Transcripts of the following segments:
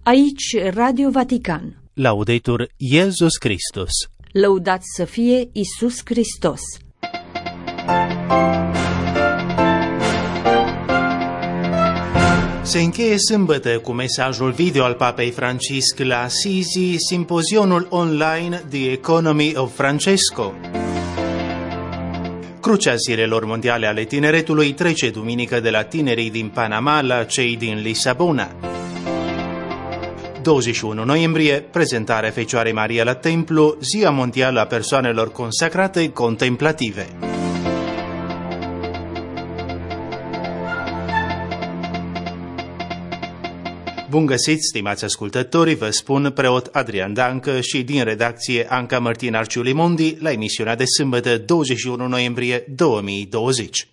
Aici Radio Vatican. Laudetur Iesus Christus. Lăudat să fie Iisus Hristos. Se încheie sâmbătă cu mesajul video al Papei Francisc la Assisi, simpozionul online The Economy of Francesco. Crucea Zilelor Mondiale ale Tineretului trece duminică de la tinerii din Panama la cei din Lisabona. 21 noiembrie, prezentarea Fecioarei Maria la Templu, Ziua Mondială a Persoanelor Consacrate Contemplative. Bun găsit, stimați ascultători, vă spun preot Adrian Dancă și din redacție Anca Martin Arciulimondi la emisiunea de sâmbătă 21 noiembrie 2020.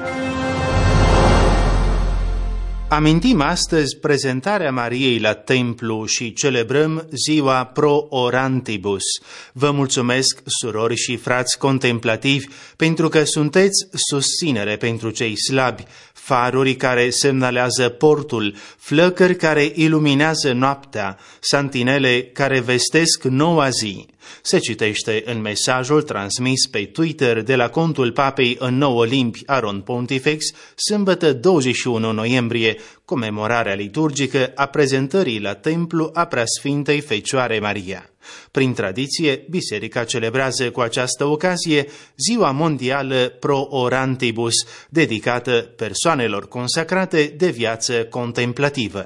Amintim astăzi prezentarea Mariei la Templu și celebrăm ziua Pro Orantibus. Vă mulțumesc, surori și frați contemplativi, pentru că sunteți susținere pentru cei slabi, faruri care semnalează portul, flăcări care iluminează noaptea, santinele care vestesc noua zi. Se citește în mesajul transmis pe Twitter de la contul Papei în 9 limbi Aron Pontifex, sâmbătă 21 noiembrie, comemorarea liturgică a prezentării la Templu a Preasfintei Fecioare Maria. Prin tradiție, Biserica celebrează cu această ocazie Ziua Mondială Pro Orantibus, dedicată persoanelor consacrate de viață contemplativă.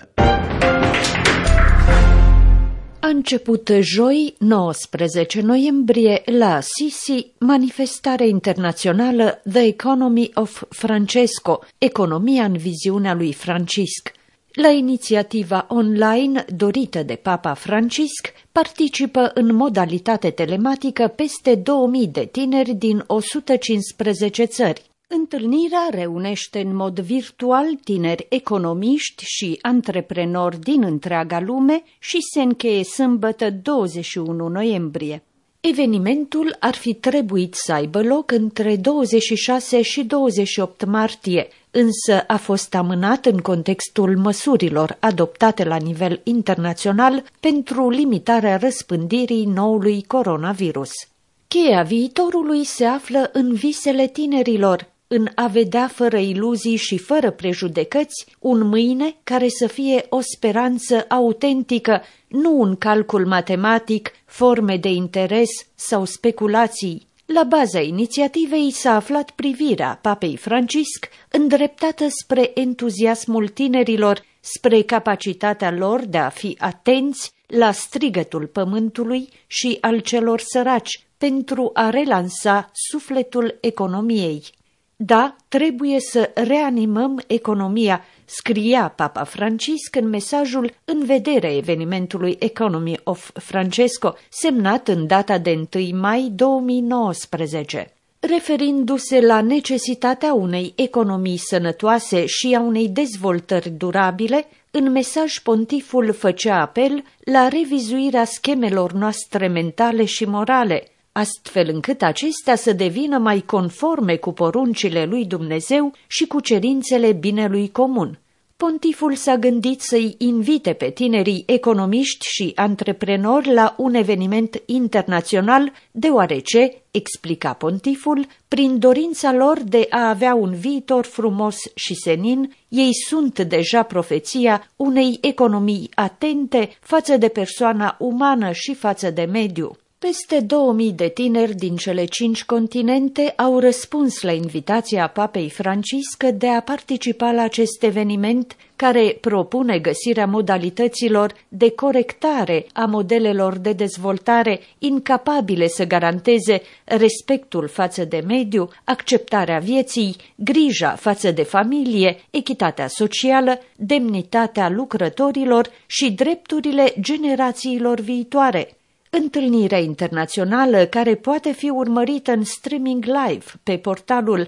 A început joi, 19 noiembrie, la Assisi, manifestarea internațională The Economy of Francesco, economia în viziunea lui Francisc. La inițiativa online dorită de Papa Francisc participă în modalitate telematică peste 2000 de tineri din 115 țări. Întâlnirea reunește în mod virtual tineri economiști și antreprenori din întreaga lume și se încheie sâmbătă 21 noiembrie. Evenimentul ar fi trebuit să aibă loc între 26 și 28 martie, însă a fost amânat în contextul măsurilor adoptate la nivel internațional pentru limitarea răspândirii noului coronavirus. Cheia viitorului se află în visele tinerilor, în a vedea fără iluzii și fără prejudecăți un mâine care să fie o speranță autentică, nu un calcul matematic, forme de interes sau speculații. La baza inițiativei s-a aflat privirea Papei Francisc îndreptată spre entuziasmul tinerilor, spre capacitatea lor de a fi atenți la strigătul pământului și al celor săraci pentru a relansa sufletul economiei. Da, trebuie să reanimăm economia, scria Papa Francisc în mesajul în vederea evenimentului Economy of Francesco, semnat în data de 1 mai 2019. Referindu-se la necesitatea unei economii sănătoase și a unei dezvoltări durabile, în mesaj pontiful făcea apel la revizuirea schemelor noastre mentale și morale, astfel încât acestea să devină mai conforme cu poruncile lui Dumnezeu și cu cerințele binelui comun. Pontiful s-a gândit să-i invite pe tinerii economiști și antreprenori la un eveniment internațional, deoarece, explica pontiful, prin dorința lor de a avea un viitor frumos și senin, ei sunt deja profeția unei economii atente față de persoana umană și față de mediu. Peste 2000 de tineri din cele 5 continente au răspuns la invitația Papei Francisc de a participa la acest eveniment care propune găsirea modalităților de corectare a modelelor de dezvoltare incapabile să garanteze respectul față de mediu, acceptarea vieții, grija față de familie, echitatea socială, demnitatea lucrătorilor și drepturile generațiilor viitoare. Întâlnirea internațională, care poate fi urmărită în streaming live pe portalul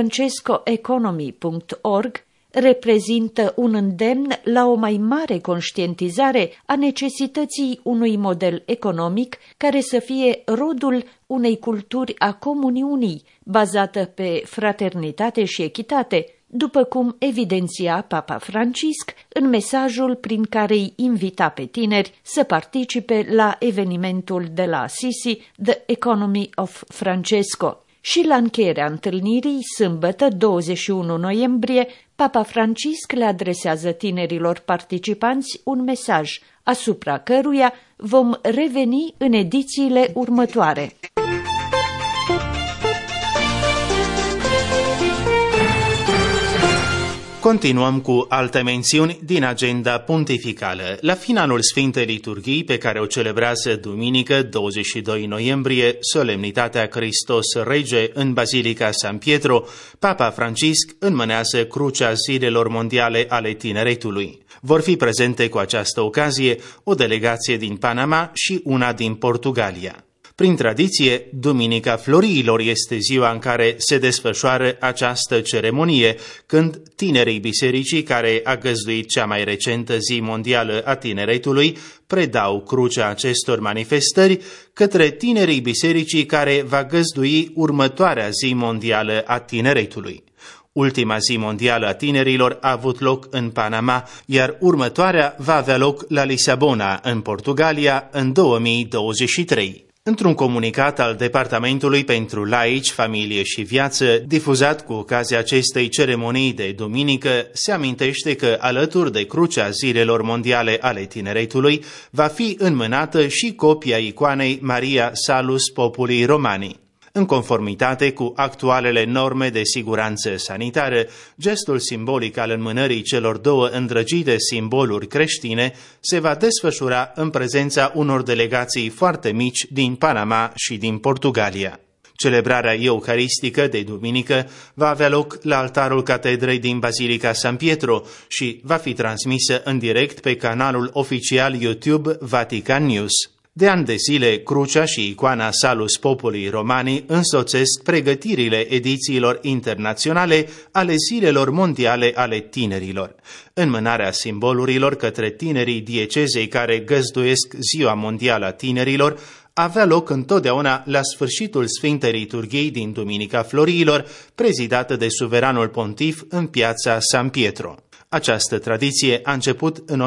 francescoeconomy.org, reprezintă un îndemn la o mai mare conștientizare a necesității unui model economic care să fie rodul unei culturi a comuniunii, bazată pe fraternitate și echitate, după cum evidenția Papa Francisc în mesajul prin care îi invita pe tineri să participe la evenimentul de la Assisi, The Economy of Francesco. Și la încheierea întâlnirii, sâmbătă 21 noiembrie, Papa Francisc le adresează tinerilor participanți un mesaj, asupra căruia vom reveni în edițiile următoare. Continuăm cu alte mențiuni din agenda pontificală. La finalul Sfintei Liturghii, pe care o celebrează duminică 22 noiembrie, solemnitatea Hristos Rege în Bazilica San Pietro, Papa Francisc înmânează Crucea Zilelor Mondiale ale Tineretului. Vor fi prezente cu această ocazie o delegație din Panama și una din Portugalia. Prin tradiție, Duminica Floriilor este ziua în care se desfășoară această ceremonie, când tinerii bisericii care a găzduit cea mai recentă zi mondială a tineretului predau crucea acestor manifestări către tinerii bisericii care va găzdui următoarea zi mondială a tineretului. Ultima zi mondială a tinerilor a avut loc în Panama, iar următoarea va avea loc la Lisabona, în Portugalia, în 2023. Într-un comunicat al Departamentului pentru Laici, Familie și Viață, difuzat cu ocazia acestei ceremonii de duminică, se amintește că, alături de Crucea Zilelor Mondiale ale Tineretului, va fi înmânată și copia icoanei Maria Salus Populi Romani. În conformitate cu actualele norme de siguranță sanitară, gestul simbolic al înmânării celor două îndrăgite simboluri creștine se va desfășura în prezența unor delegații foarte mici din Panama și din Portugalia. Celebrarea eucaristică de duminică va avea loc la altarul catedrei din Bazilica San Pietro și va fi transmisă în direct pe canalul oficial YouTube Vatican News. De ani de zile, crucea și icoana Salus Populi Romani însoțesc pregătirile edițiilor internaționale ale Zilelor Mondiale ale Tinerilor. Înmânarea simbolurilor către tinerii diecezei care găzduiesc Ziua Mondială a Tinerilor avea loc întotdeauna la sfârșitul Sfintei Liturghiei din Duminica Floriilor, prezidată de suveranul pontif în piața San Pietro. Această tradiție a început în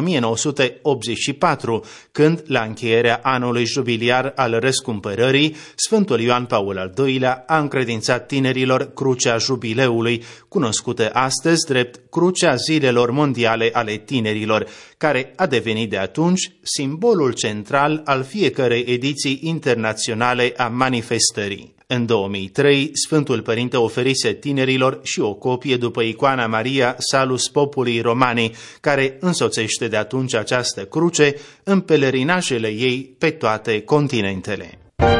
1984, când, la încheierea anului jubiliar al răscumpărării, Sfântul Ioan Paul al II-lea a încredințat tinerilor Crucea Jubileului, cunoscută astăzi drept Crucea Zilelor Mondiale ale Tinerilor, care a devenit de atunci simbolul central al fiecărei ediții internaționale a manifestării. În 2003, Sfântul Părinte oferise tinerilor și o copie după icoana Maria Salus Populi Romani, care însoțește de atunci această cruce în pelerinajele ei pe toate continentele.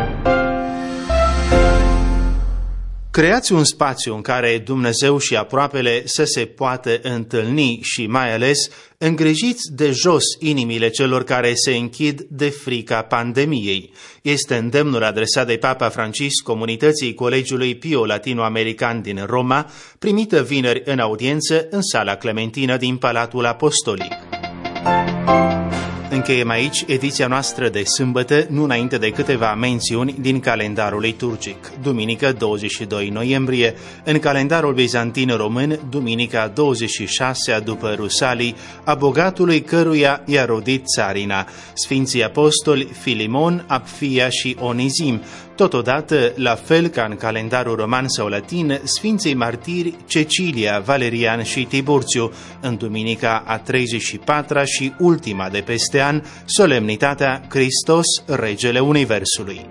Creați un spațiu în care Dumnezeu și aproapele să se poată întâlni și mai ales îngrijiți de jos inimile celor care se închid de frica pandemiei. Este îndemnul adresat de Papa Francisc comunității Colegiului Pio Latino-American din Roma, primită vineri în audiență în sala Clementină din Palatul Apostolic. Încheiem aici ediția noastră de sâmbătă, nu înainte de câteva mențiuni din calendarul liturgic. Duminică 22 noiembrie, în calendarul bizantin român, duminica 26-a după Rusalii, a bogatului căruia i-a rodit țarina, Sfinții Apostoli Filimon, Apfia și Onizim. Totodată, la fel ca în calendarul roman sau latin, Sfinții Martiri Cecilia, Valerian și Tiburțiu, în duminica a 34-a și ultima de peste an, solemnitatea Hristos, Regele Universului.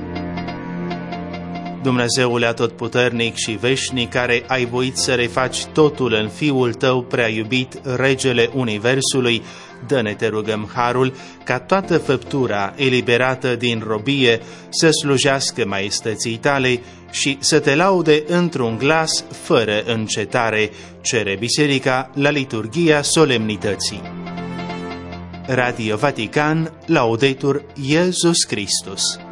Dumnezeule atotputernic și veșnic, care ai voit să refaci totul în Fiul Tău prea iubit, Regele Universului, dă-ne, te rugăm, harul ca toată făptura eliberată din robie să slujească maestății Tale și să Te laude într-un glas fără încetare, cere Biserica la liturghia solemnității. Radio Vatican, Laudetur Iesus Christus.